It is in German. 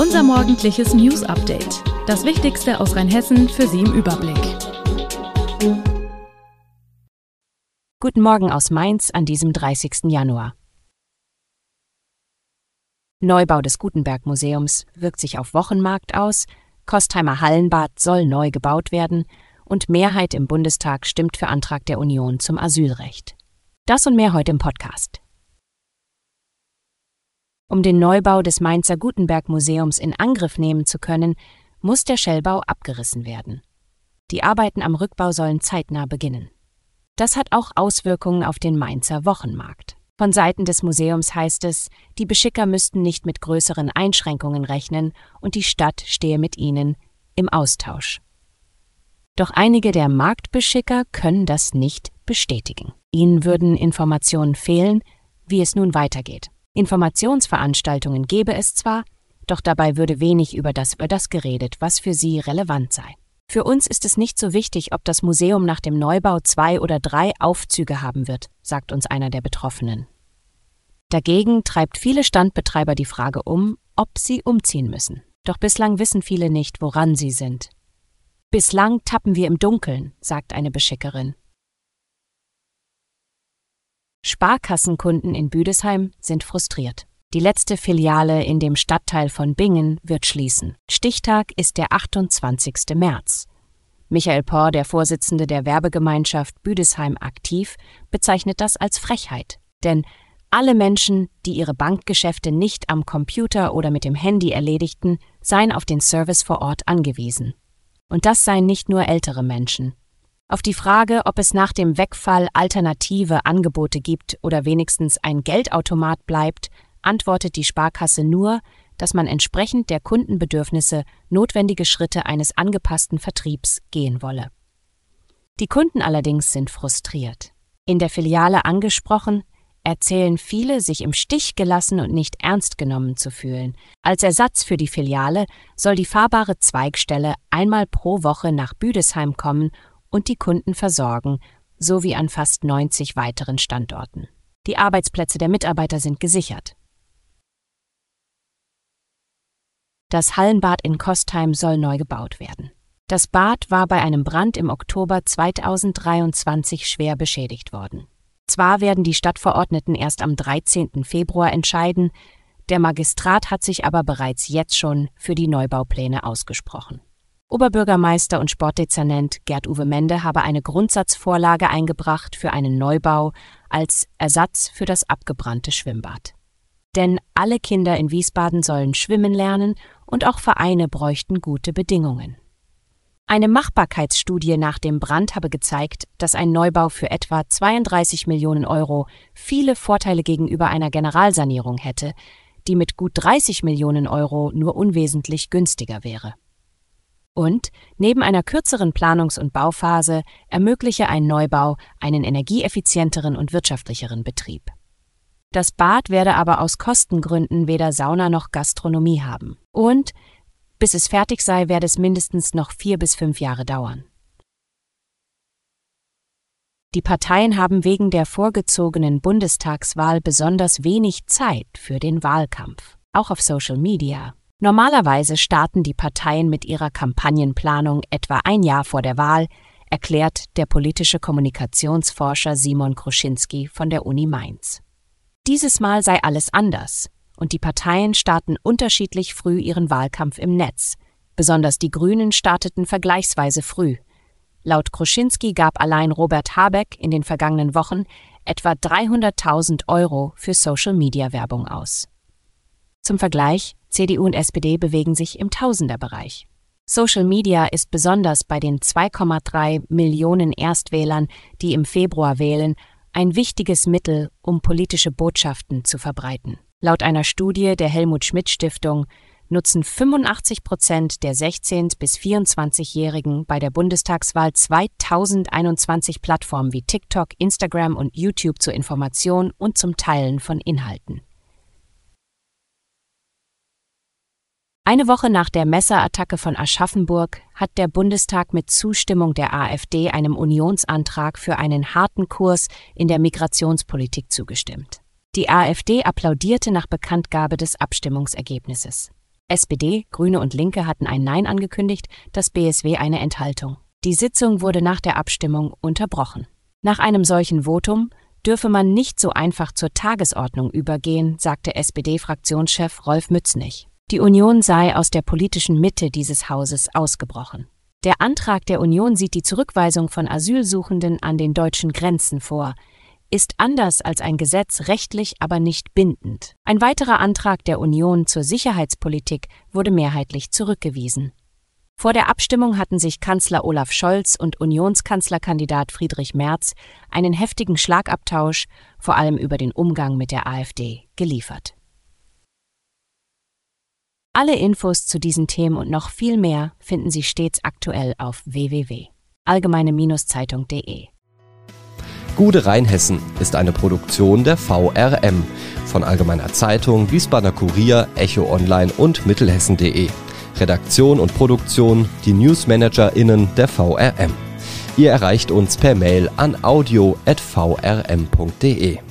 Unser morgendliches News-Update. Das Wichtigste aus Rheinhessen für Sie im Überblick. Guten Morgen aus Mainz an diesem 30. Januar. Neubau des Gutenberg-Museums wirkt sich auf Wochenmarkt aus, Kostheimer Hallenbad soll neu gebaut werden und Mehrheit im Bundestag stimmt für Antrag der Union zum Asylrecht. Das und mehr heute im Podcast. Um den Neubau des Mainzer Gutenberg-Museums in Angriff nehmen zu können, muss der Schellbau abgerissen werden. Die Arbeiten am Rückbau sollen zeitnah beginnen. Das hat auch Auswirkungen auf den Mainzer Wochenmarkt. Von Seiten des Museums heißt es, die Beschicker müssten nicht mit größeren Einschränkungen rechnen und die Stadt stehe mit ihnen im Austausch. Doch einige der Marktbeschicker können das nicht bestätigen. Ihnen würden Informationen fehlen, wie es nun weitergeht. Informationsveranstaltungen gäbe es zwar, doch dabei würde wenig über das geredet, was für sie relevant sei. Für uns ist es nicht so wichtig, ob das Museum nach dem Neubau 2 oder 3 Aufzüge haben wird, sagt uns einer der Betroffenen. Dagegen treibt viele Standbetreiber die Frage um, ob sie umziehen müssen. Doch bislang wissen viele nicht, woran sie sind. Bislang tappen wir im Dunkeln, sagt eine Beschickerin. Sparkassenkunden in Büdesheim sind frustriert. Die letzte Filiale in dem Stadtteil von Bingen wird schließen. Stichtag ist der 28. März. Michael Pohr, der Vorsitzende der Werbegemeinschaft Büdesheim Aktiv, bezeichnet das als Frechheit. Denn alle Menschen, die ihre Bankgeschäfte nicht am Computer oder mit dem Handy erledigten, seien auf den Service vor Ort angewiesen. Und das seien nicht nur ältere Menschen. Auf die Frage, ob es nach dem Wegfall alternative Angebote gibt oder wenigstens ein Geldautomat bleibt, antwortet die Sparkasse nur, dass man entsprechend der Kundenbedürfnisse notwendige Schritte eines angepassten Vertriebs gehen wolle. Die Kunden allerdings sind frustriert. In der Filiale angesprochen, erzählen viele, sich im Stich gelassen und nicht ernst genommen zu fühlen. Als Ersatz für die Filiale soll die fahrbare Zweigstelle einmal pro Woche nach Büdesheim kommen und die Kunden versorgen, sowie an fast 90 weiteren Standorten. Die Arbeitsplätze der Mitarbeiter sind gesichert. Das Hallenbad in Kostheim soll neu gebaut werden. Das Bad war bei einem Brand im Oktober 2023 schwer beschädigt worden. Zwar werden die Stadtverordneten erst am 13. Februar entscheiden, der Magistrat hat sich aber bereits jetzt schon für die Neubaupläne ausgesprochen. Oberbürgermeister und Sportdezernent Gerd-Uwe Mende habe eine Grundsatzvorlage eingebracht für einen Neubau als Ersatz für das abgebrannte Schwimmbad. Denn alle Kinder in Wiesbaden sollen schwimmen lernen und auch Vereine bräuchten gute Bedingungen. Eine Machbarkeitsstudie nach dem Brand habe gezeigt, dass ein Neubau für etwa 32 Millionen Euro viele Vorteile gegenüber einer Generalsanierung hätte, die mit gut 30 Millionen Euro nur unwesentlich günstiger wäre. Und neben einer kürzeren Planungs- und Bauphase ermögliche ein Neubau einen energieeffizienteren und wirtschaftlicheren Betrieb. Das Bad werde aber aus Kostengründen weder Sauna noch Gastronomie haben. Und bis es fertig sei, werde es mindestens noch 4 bis 5 Jahre dauern. Die Parteien haben wegen der vorgezogenen Bundestagswahl besonders wenig Zeit für den Wahlkampf, auch auf Social Media. Normalerweise starten die Parteien mit ihrer Kampagnenplanung etwa ein Jahr vor der Wahl, erklärt der politische Kommunikationsforscher Simon Kruschinski von der Uni Mainz. Dieses Mal sei alles anders und die Parteien starten unterschiedlich früh ihren Wahlkampf im Netz. Besonders die Grünen starteten vergleichsweise früh. Laut Kruschinski gab allein Robert Habeck in den vergangenen Wochen etwa 300.000 Euro für Social-Media-Werbung aus. Zum Vergleich, CDU und SPD bewegen sich im Tausenderbereich. Social Media ist besonders bei den 2,3 Millionen Erstwählern, die im Februar wählen, ein wichtiges Mittel, um politische Botschaften zu verbreiten. Laut einer Studie der Helmut-Schmidt-Stiftung nutzen 85% der 16- bis 24-Jährigen bei der Bundestagswahl 2021 Plattformen wie TikTok, Instagram und YouTube zur Information und zum Teilen von Inhalten. Eine Woche nach der Messerattacke von Aschaffenburg hat der Bundestag mit Zustimmung der AfD einem Unionsantrag für einen harten Kurs in der Migrationspolitik zugestimmt. Die AfD applaudierte nach Bekanntgabe des Abstimmungsergebnisses. SPD, Grüne und Linke hatten ein Nein angekündigt, das BSW eine Enthaltung. Die Sitzung wurde nach der Abstimmung unterbrochen. Nach einem solchen Votum dürfe man nicht so einfach zur Tagesordnung übergehen, sagte SPD-Fraktionschef Rolf Mützenich. Die Union sei aus der politischen Mitte dieses Hauses ausgebrochen. Der Antrag der Union sieht die Zurückweisung von Asylsuchenden an den deutschen Grenzen vor, ist anders als ein Gesetz rechtlich, aber nicht bindend. Ein weiterer Antrag der Union zur Sicherheitspolitik wurde mehrheitlich zurückgewiesen. Vor der Abstimmung hatten sich Kanzler Olaf Scholz und Unionskanzlerkandidat Friedrich Merz einen heftigen Schlagabtausch, vor allem über den Umgang mit der AfD, geliefert. Alle Infos zu diesen Themen und noch viel mehr finden Sie stets aktuell auf www.allgemeine-zeitung.de. Gude Rheinhessen ist eine Produktion der VRM von Allgemeiner Zeitung, Wiesbadener Kurier, Echo Online und Mittelhessen.de. Redaktion und Produktion, die NewsmanagerInnen der VRM. Ihr erreicht uns per Mail an audio@vrm.de.